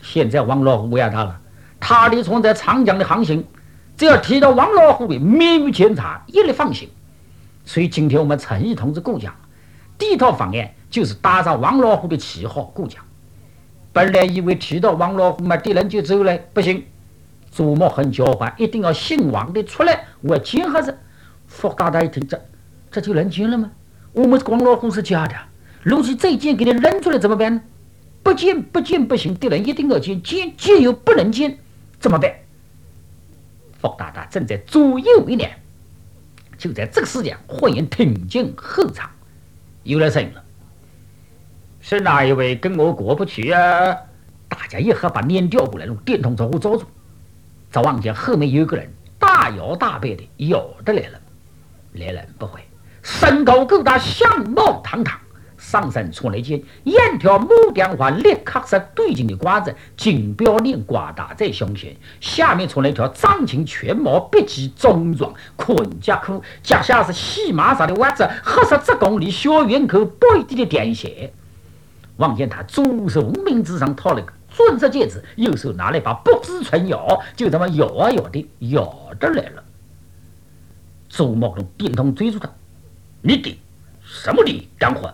现在王老虎为大了，他的船在长江的航行，只要提到王老虎的秘密检查，一律放行。所以今天我们陈毅同志过奖，第一套方案就是搭上王老虎的旗号过奖。本来以为提到王老虎嘛，敌人就走了，不行。祖母很狡猾，一定要姓王的出来，我要监合着。霍大大一听，这就能监了吗？我们王老虎是假的，如果这一监给你扔出来怎么办呢？不监不行，敌人一定要监，监又不能监，怎么办？霍大大正在左右为难，就在这个时间，会员挺进后场，有了声音了。是哪一位跟我过不去啊？大家一合把脸调过来，用电筒招呼招住。早望见后面有个人大摇大摆的摇着来了，来人不会，身高够大，相貌堂堂，上身穿了一件沿条牡丹花立刻是对劲的褂子，金标链挂搭在胸前，下面穿了一条藏青全毛笔记中装捆夹裤，脚下是细麻纱的袜子，黑色10公里小圆口白底的点鞋。望见他左手无名指上套了个钻石戒指，右手拿了一把不知春药，就这么摇啊摇的摇着来了。周茂用电筒追住他：“你的什么的干活？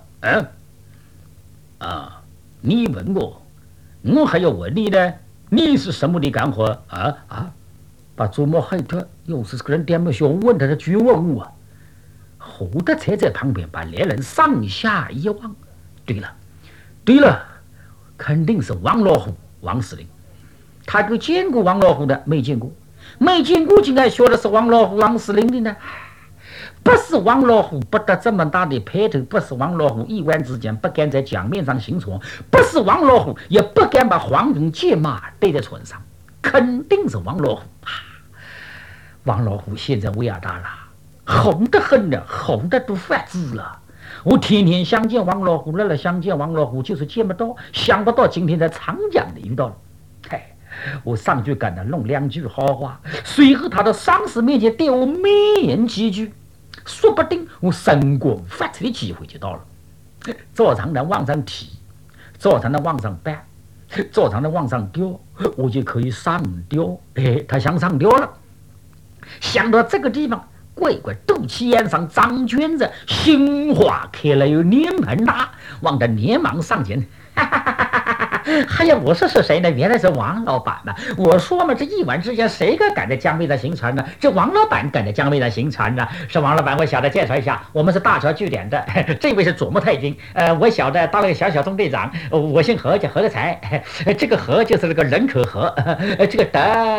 你问我，我还要问你呢。你是什么的干活？把周茂害得又是个人点么小问他的绝望啊！胡德才在旁边把两人上下一望，对了，肯定是王老虎王司令。他就见过王老虎的，没见过，竟然说的是王老虎王司令的呢？不是王老虎不得这么大的派头，不是王老虎一晚之间不敢在江面上行船，不是王老虎也不敢把黄蓉借马带在船上，肯定是王老虎。王老虎现在威亚大了，红得很了，红得都发紫了。我天天想见王老虎了，想见王老虎就是见不到，想不到今天在长江里遇到了。我上去跟他弄2句好话，随后他到上司面前对我美言几句，说不定我升官发财的机会就到了。早上能往上提，早上能往上搬，早上能往上吊，我就可以上吊。他想上吊了，想到这个地方，乖乖肚脐眼上长卷子，心花开了有脸盆大，往他连忙上前。哎呀，我说是谁呢？原来是王老板嘛！我说嘛，这一晚之间谁敢在江面上行船呢？这王老板敢在江面上行船呢？是王老板，我晓得介绍一下，我们是大桥据点的，这位是左木太君，我晓得当了个小中队长，我姓何，叫何德才，这个何就是那个人口何，这个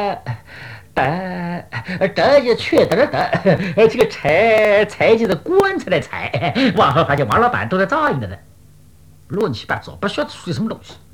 德就缺德的德，这个才就是棺材的才，往后发现王老板都在照应的呢，乱七八糟，不晓得属于什么东西。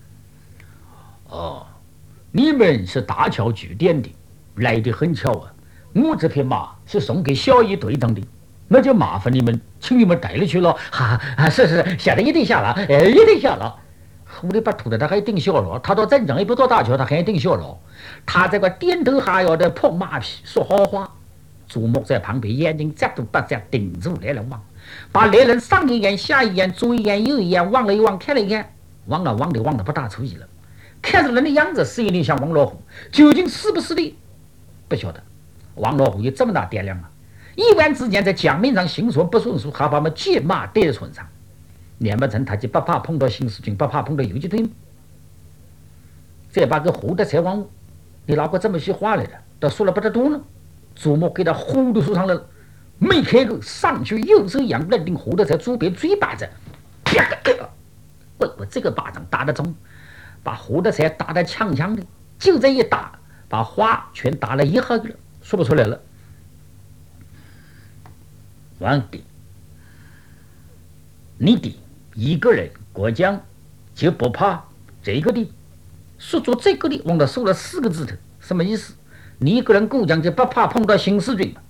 你们是大桥据点的，来得很巧啊！我这匹马是送给小姨队长的，那就麻烦你们，请你们带了去了。是，晓得一定下了，一定下了。我的把土的他还定笑了，他到镇长也不到大桥，他还定笑了。他这个点头哈腰的碰马屁说好话，祖母在旁边眼睛眨都不眨盯住来了望，把来人上一眼下一眼左一眼右一眼望了一望看了一眼，望了不大注意了。看着人的样子是有点像王老虎，究竟是不是的不晓得。王老虎有这么大胆量啊！一晚之间在江面上行船不顺数，还把我们借马带在船上，难不成他就不怕碰到新四军，不怕碰到游击队吗？再把个胡的才往你哪个这么些话来的，都说了不得多呢。祖母给他呼的说上了，没开口，上去右手扬认定胡的才左边嘴巴子，啪个，我这个巴掌打得中，把胡的才打得呛呛的，就这一打，把话全打了一盒了，说不出来了。王弟，你的一个人过江就不怕这个的？说出这个的，往他说了4个字头，什么意思？你一个人过江就不怕碰到新四军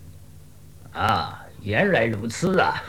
原来如此啊！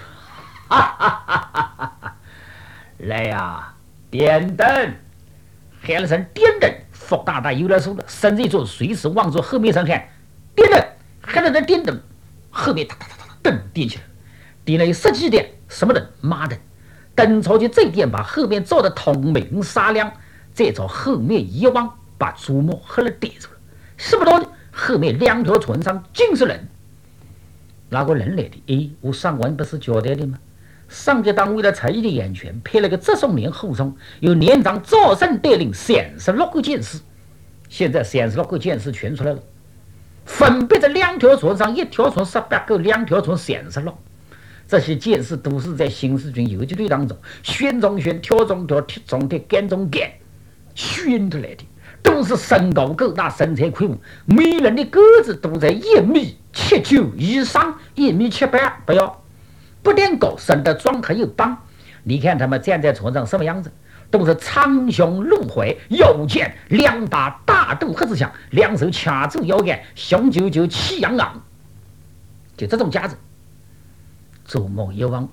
来呀，点灯！喊了声点灯，霍大大有点手了，伸着一座，随时往着后面上看，点灯，喊了声点灯，后面灯点起来，点了有10几点，什么灯？马灯。灯朝起这点把后面照得通明沙亮， 再朝后面一望，把朱墨喝了逮住了。什么东西？后面2条船上尽是人。哪个人来的？我上文不是交代的吗？上级党为了财役的眼权，派了个直送连后送，由连长赵胜带领36个剑士。现在36个剑士全出来了，分别在2条船上，1条船18个，2条船36。这些剑士都是在新四军游击队当中选中选、挑中挑、踢中踢、干中干选出来的，都是身高够大、身材魁梧，每人的个子都在1.79米以上，1.78米不要。不但高，身得壮还有棒。你看他们站在船上什么样子？都是苍胸露怀，腰间2把大豆盒子枪，2手掐住腰杆，雄赳赳气昂昂，就这种架子。周某一望，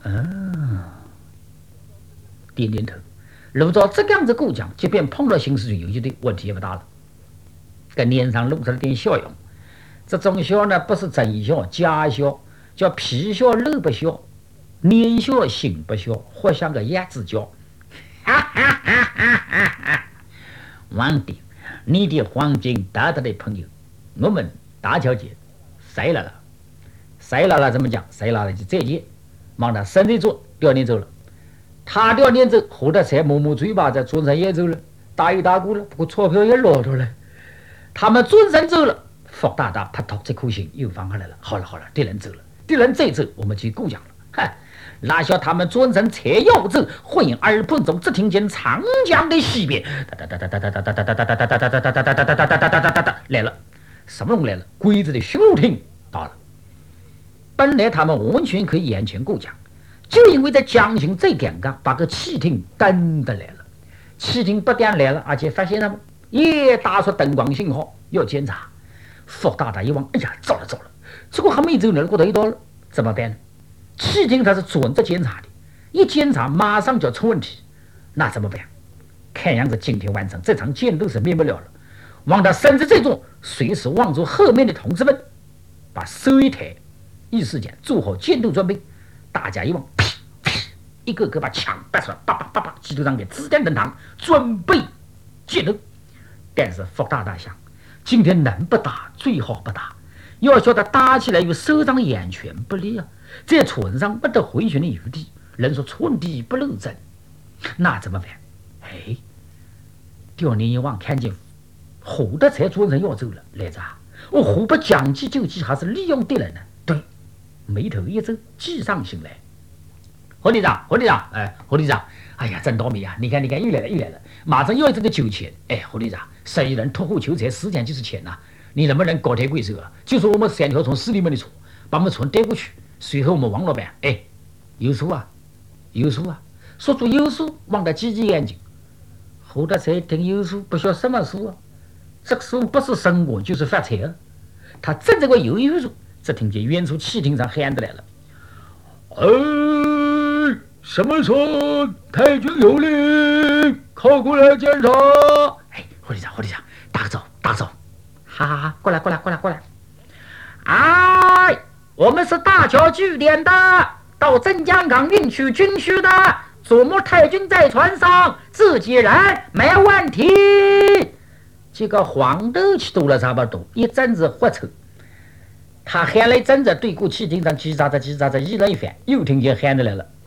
点点头。如照这样子构讲，即便碰到新四军游击队，问题也不大了。跟脸上露出了点笑容，这种笑呢，不是真笑，假笑，叫皮笑肉不笑，脸笑心不笑，活像个鸭子叫。哈哈哈哈哈哈！王鼎，你的黄金大大的朋友，我们大小姐谁来了？谁来了？怎么讲？谁来了就再见。忙他身子做调撵走了，他调撵走，后头才抹抹嘴巴，在船上也走了，打一打鼓了，不过钞票也落着了。他们转身走了，福大大拍头，这颗心又放下来了。好了好了，敌人走了，敌人再走，我们去过奖了。嗨！哪晓他们转身才要走，忽然耳畔中只听见长江的西边来了，什么东西来了？鬼子的巡逻艇到了。本来他们完全可以眼前过江，就因为在江心最尴尬，把个汽艇跟得来了。汽艇不但来了，而且发现他们也打出灯光信号要检查。福大大一望，哎呀，糟了糟了，这个还没走呢，过头一到了，怎么办呢？汽艇它是准着检查的，一检查马上就出问题，那怎么办？看样子今天晚上这场战斗是免不了了。往他身子这种，随时望住后面的同志们，把手一抬，意思讲做好战斗准备。大家一望，一个个把枪拔出来，叭叭叭叭，机头上给子弹登堂，准备战斗。但是福大大想，今天能不打最好不打，要晓得打起来与首长眼全不利啊。在船上不得回旋的余地，人说寸地不漏针，那怎么办？哎，调撵一望，看见胡德才船上要走了，来着，我胡不将计就计，还是利用敌人呢？对，眉头一皱，计上心来。胡队长，胡队长，胡队长，哎呀，真倒霉啊！你看，又来了，又来了，马上要这个酒钱。哎，胡队长，生意人脱货求财，时间就是钱呐，你能不能高抬贵手啊？就说我们3条从市里面的船，把我们船带过去。随后我们王老板，有数啊，有数啊，说出有数，望得挤挤眼睛。胡德才听有数，不晓什么数啊，这个数不是生活就是发财啊。他正在个犹豫着，只听见远处汽艇上喊得来了：“什么船？太君有令，靠过来检查。”胡队长，胡队长，打个招，打个招，哈哈哈，过来，过来，过来，过来。我们是大桥据点的，到镇江港运取军需的。祖母太君在船上，自己人没问题。这个黄豆去多了差不多，一阵子发愁。他喊了一阵子，对过汽艇上叽喳喳叽喳喳议了一番，又听见喊的来了：“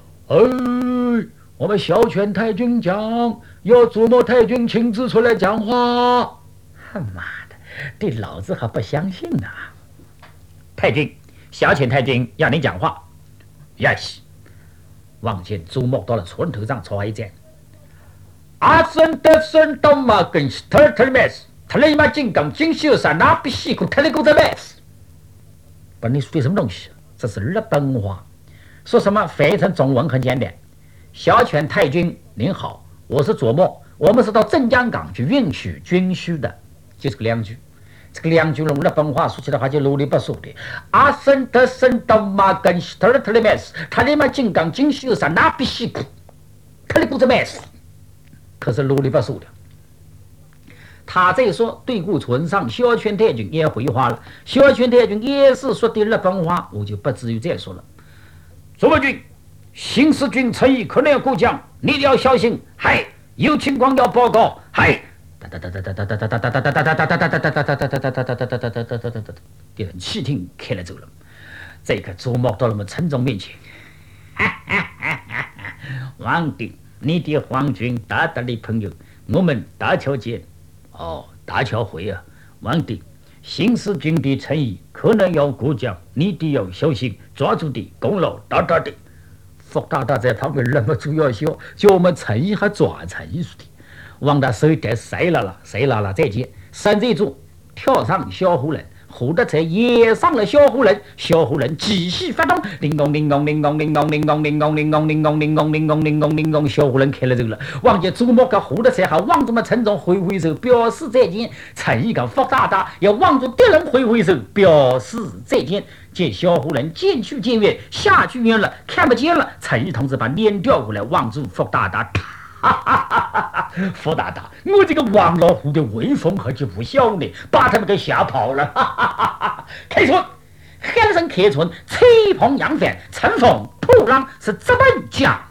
我们小泉太君讲，要祖母太君亲自出来讲话。”妈的，对老子还不相信呢！太君，小泉太君要你讲话。Yes。望见朱墨到了船头上，朝一站。阿森德森到马根斯特特梅斯，他立马金刚金秀山那比西库特里古特梅斯。不，你说的什么东西？这是日本话。说什么翻译成中文很简单。小泉太君您好，我是佐墨，我们是到镇江港去运取军需的，就这个2句。这个2句用日本话说起来话就啰里吧嗦的。阿森德森到马根斯特特里梅斯，他立马金刚金秀山那比西库特里古特梅斯，可是啰里吧嗦的。他再说对过船上小泉太君也回话了，小泉太君也是说的日本话，我就不至于再说了。佐墨君，新四军诚意可能过江，你一定要小心。嗨， 有情况要报告。嗨，电汽艇开了走了。这个祖母到了我们陈总面前，皇帝，你的皇军大大的朋友，我们大桥见。哦，大桥会啊，皇帝，新四军的诚意可能要过奖，你得要小心，抓住的功劳大大的。福大大在旁边那么主要笑，叫我们诚意还抓诚意似的。王大手带谁来了？谁来了？再见！三贼主跳上小虎人，胡德才也上了小虎人。小虎人继续发动，叮咚叮咚叮咚叮咚叮咚叮咚叮咚叮咚叮咚叮咚叮咚叮咚，小虎人开了走了。王家祖母跟胡德才还望着么陈总挥挥手表示再见。陈毅跟福大大也望着敌人挥挥手表示再见。见小虎人渐去渐远，下去远了，看不见了。陈毅同志把脸调过来，望住福大大。福大大，我这个王老虎的威风可就不小呢，把他们给吓跑了。开春，喊声开春，吹捧扬帆，乘风破浪是这么讲。